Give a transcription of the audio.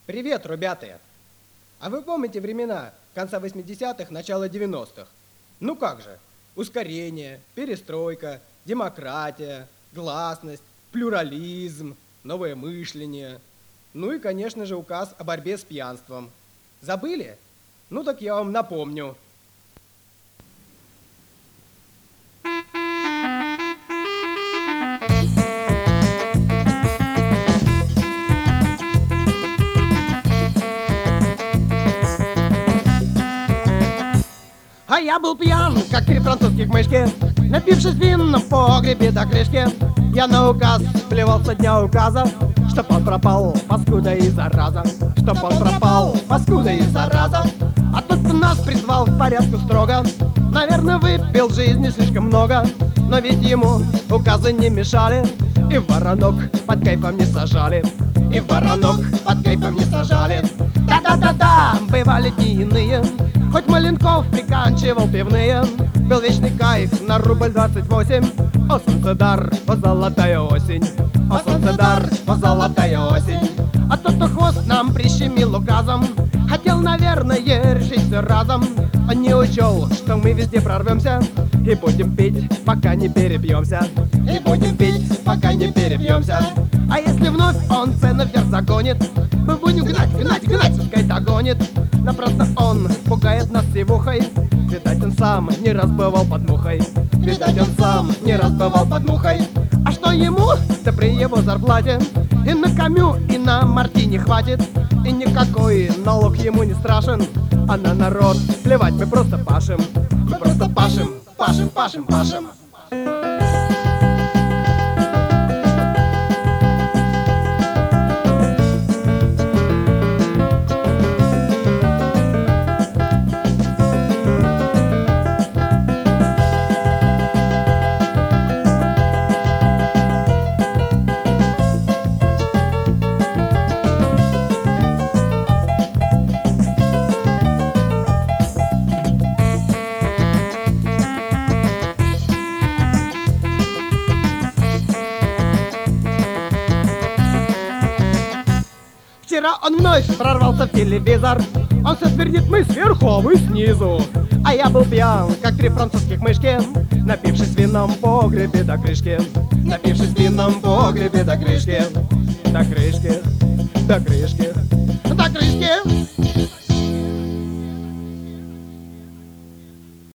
Привет, ребята! А вы помните времена конца 80-х, начала 90-х? Ну как же, ускорение, перестройка, демократия, гласность, плюрализм, новое мышление. Ну и, конечно же, указ о борьбе с пьянством. Забыли? Ну так я вам напомню. А я был пьян, как три французских мышки, напившись в винном погребе до крышки. Я на указ плевался дня указа, чтоб он пропал, паскуда и зараза. Чтоб он пропал, паскуда и зараза. А тот, кто нас призвал в порядку строго, наверное, выпил в жизни слишком много. Но ведь ему указы не мешали, и воронок под кайфом не сажали. И воронок под кайфом не сажали. Да-да-да-да, бывали дни иные, хоть Маленков приканчивал пивные. Был вечный кайф на рубль 28. О, солнцедар, о, золотая осень. О, солнцедар, о, золотая осень. А тот, кто хвост нам прищемил указом, хотел, наверное, решить все разом. Он не учел, что мы везде прорвемся, и будем пить, пока не перебьемся. И будем пить, пока не перебьемся. А если вновь он цену вверх загонит, мы будем гнать, гнать, гнать, пускай догонит. Но просто он пугает нас сивухой. Видать, он сам не раз бывал под мухой. Видать, он сам не раз бывал под мухой. А что ему, да при его зарплате и на камю, и на мартини хватит. И никакой налог ему не страшен, а на народ плевать, мы просто пашем. Мы просто пашем, пашем, пашем, пашем. Вчера он вновь прорвался в телевизор. Он все твердит: мы сверху, а вы снизу. А я был пьян, как три французских мышки, напившись в винном погребе до крышки. Напившись в винном погребе до крышки. До крышки, до крышки, до крышки.